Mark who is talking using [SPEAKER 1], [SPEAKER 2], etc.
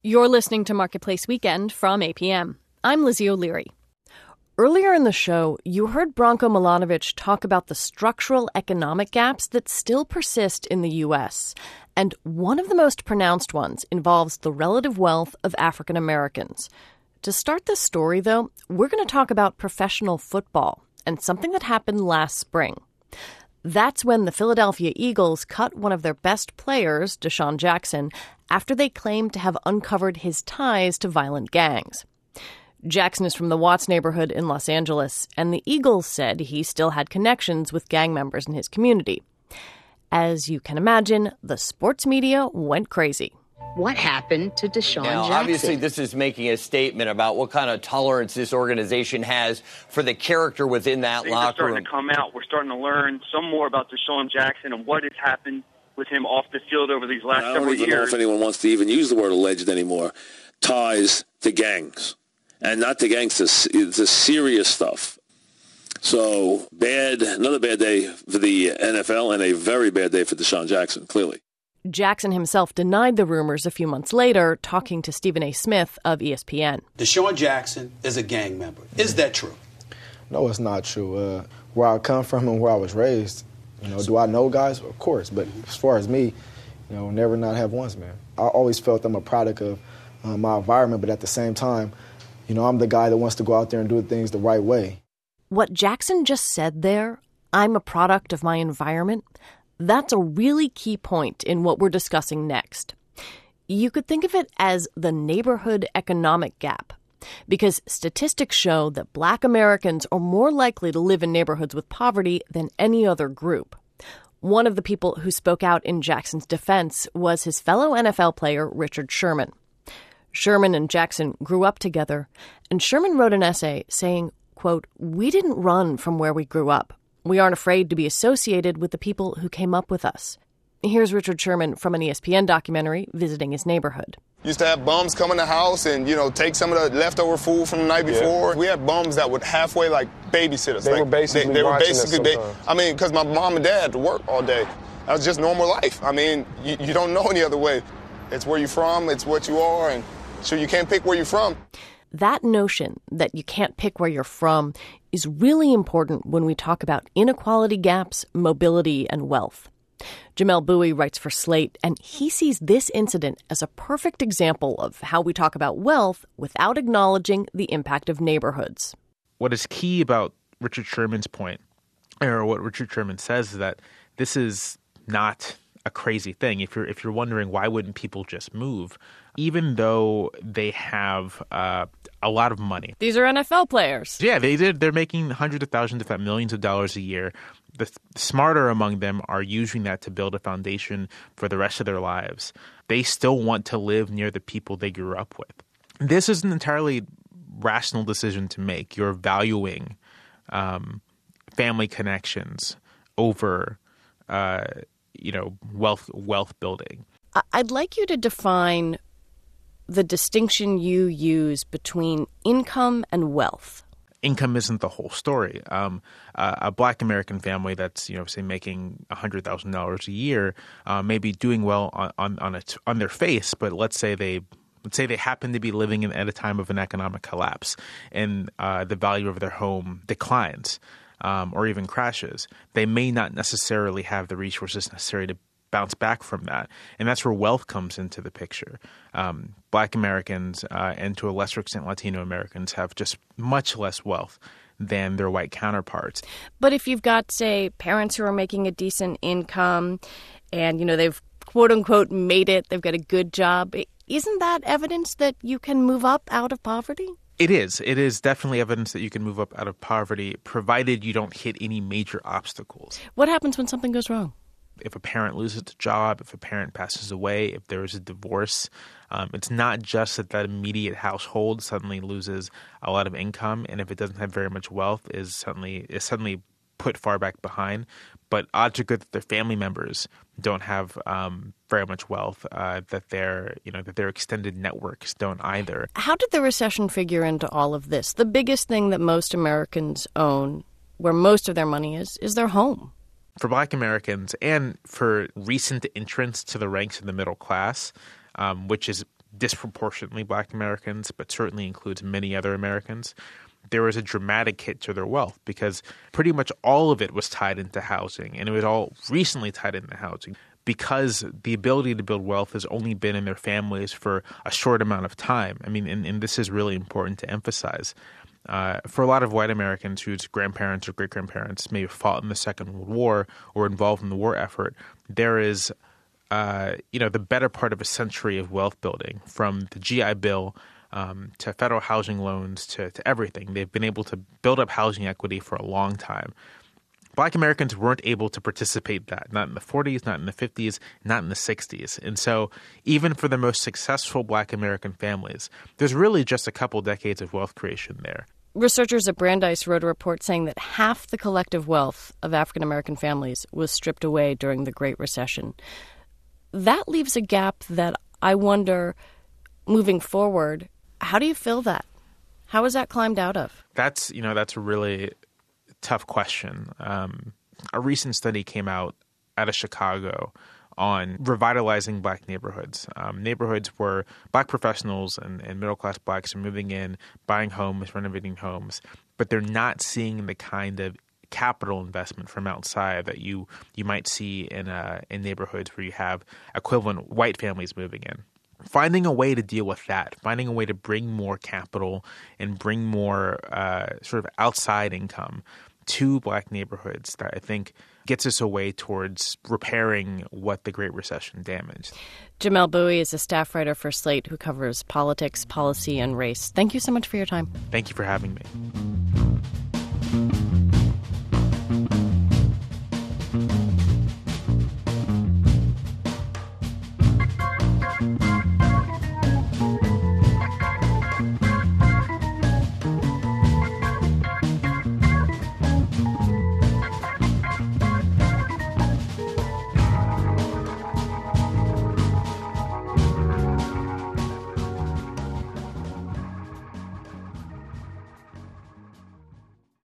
[SPEAKER 1] You're listening to Marketplace Weekend from APM. I'm Lizzie O'Leary. Earlier in the show, you heard Branko Milanovic talk about the structural economic gaps that still persist in the U.S., and one of the most pronounced ones involves the relative wealth of African Americans. To start this story, though, we're going to talk about professional football and something that happened last spring. That's when the Philadelphia Eagles cut one of their best players, DeSean Jackson, after they claimed to have uncovered his ties to violent gangs. Jackson is from the Watts neighborhood in Los Angeles, and the Eagles said he still had connections with gang members in his community. As you can imagine, the sports media went crazy.
[SPEAKER 2] What happened to DeSean Jackson?
[SPEAKER 3] Obviously, this is making a statement about what kind of tolerance this organization has for the character within that locker room.
[SPEAKER 4] Things are starting to come out. We're starting to learn some more about DeSean Jackson and what has happened with him off the field over these last several years.
[SPEAKER 5] I don't even know if anyone wants to even use the word alleged anymore. Ties to gangs. And not the gangsters, the serious stuff. So another bad day for the NFL and a very bad day for DeSean Jackson, clearly.
[SPEAKER 1] Jackson himself denied the rumors a few months later, talking to Stephen A. Smith of ESPN.
[SPEAKER 6] DeSean Jackson is a gang member. Is that true?
[SPEAKER 7] No, it's not true. Where I come from and where I was raised, do I know guys? Of course. But as far as me, never not have once, man. I always felt I'm a product of my environment, but at the same time, I'm the guy that wants to go out there and do things the right way.
[SPEAKER 1] What Jackson just said there, I'm a product of my environment, that's a really key point in what we're discussing next. You could think of it as the neighborhood economic gap, because statistics show that Black Americans are more likely to live in neighborhoods with poverty than any other group. One of the people who spoke out in Jackson's defense was his fellow NFL player, Richard Sherman. Sherman and Jackson grew up together, and Sherman wrote an essay saying, quote, "We didn't run from where we grew up. We aren't afraid to be associated with the people who came up with us." Here's Richard Sherman from an ESPN documentary visiting his neighborhood.
[SPEAKER 8] Used to have bums come in the house and, take some of the leftover food from the night before. We had bums that would halfway babysit us.
[SPEAKER 9] They were basically
[SPEAKER 8] because my mom and dad had to work all day. That was just normal life. You don't know any other way. It's where you're from, it's what you are, and so you can't pick where you're from.
[SPEAKER 1] That notion that you can't pick where you're from is really important when we talk about inequality gaps, mobility, and wealth. Jamel Bowie writes for Slate, and he sees this incident as a perfect example of how we talk about wealth without acknowledging the impact of neighborhoods.
[SPEAKER 10] What is key about Richard Sherman's point, or what Richard Sherman says, is that this is not a crazy thing. If you're wondering why wouldn't people just move, even though they have a lot of money.
[SPEAKER 1] These are NFL players.
[SPEAKER 10] Yeah, they're making hundreds of thousands, if not millions of dollars a year. The smarter among them are using that to build a foundation for the rest of their lives. They still want to live near the people they grew up with. This is an entirely rational decision to make. You're valuing family connections over wealth building.
[SPEAKER 1] I'd like you to define the distinction you use between income and wealth.
[SPEAKER 10] Income isn't the whole story. A Black American family that's, say making $100,000 a year may be doing well on their face, but let's say they happen to be living at a time of an economic collapse and the value of their home declines or even crashes. They may not necessarily have the resources necessary to bounce back from that. And that's where wealth comes into the picture. Black Americans and to a lesser extent Latino Americans have just much less wealth than their white counterparts.
[SPEAKER 1] But if you've got, say, parents who are making a decent income and, they've quote unquote made it, they've got a good job, isn't that evidence that you can move up out of poverty?
[SPEAKER 10] It is. It is definitely evidence that you can move up out of poverty, provided you don't hit any major obstacles.
[SPEAKER 1] What happens when something goes wrong?
[SPEAKER 10] If a parent loses a job, if a parent passes away, if there is a divorce, it's not just that immediate household suddenly loses a lot of income, and if it doesn't have very much wealth, is suddenly put far back behind. But odds are good that their family members don't have very much wealth, that their extended networks don't either.
[SPEAKER 1] How did the recession figure into all of this? The biggest thing that most Americans own, where most of their money is their home.
[SPEAKER 10] For Black Americans and for recent entrants to the ranks of the middle class, which is disproportionately Black Americans, but certainly includes many other Americans, there was a dramatic hit to their wealth because pretty much all of it was tied into housing, and it was all recently tied into housing because the ability to build wealth has only been in their families for a short amount of time. I mean, and this is really important to emphasize. For a lot of white Americans whose grandparents or great-grandparents may have fought in the Second World War or involved in the war effort, there is the better part of a century of wealth building, from the GI Bill to federal housing loans to everything. They've been able to build up housing equity for a long time. Black Americans weren't able to participate that, not in the 40s, not in the 50s, not in the 60s. And so even for the most successful Black American families, there's really just a couple decades of wealth creation there.
[SPEAKER 1] Researchers at Brandeis wrote a report saying that half the collective wealth of African American families was stripped away during the Great Recession. That leaves a gap that I wonder, moving forward, how do you fill that? How is that climbed out of? That's a really tough question. A recent study came out of Chicago on revitalizing Black neighborhoods. Neighborhoods where Black professionals and middle-class Blacks are moving in, buying homes, renovating homes, but they're not seeing the kind of capital investment from outside that you might see in neighborhoods where you have equivalent white families moving in. Finding a way to deal with that, finding a way to bring more capital and bring more sort of outside income to Black neighborhoods that I think gets us a way towards repairing what the Great Recession damaged. Jamelle Bouie is a staff writer for Slate who covers politics, policy, and race. Thank you so much for your time. Thank you for having me.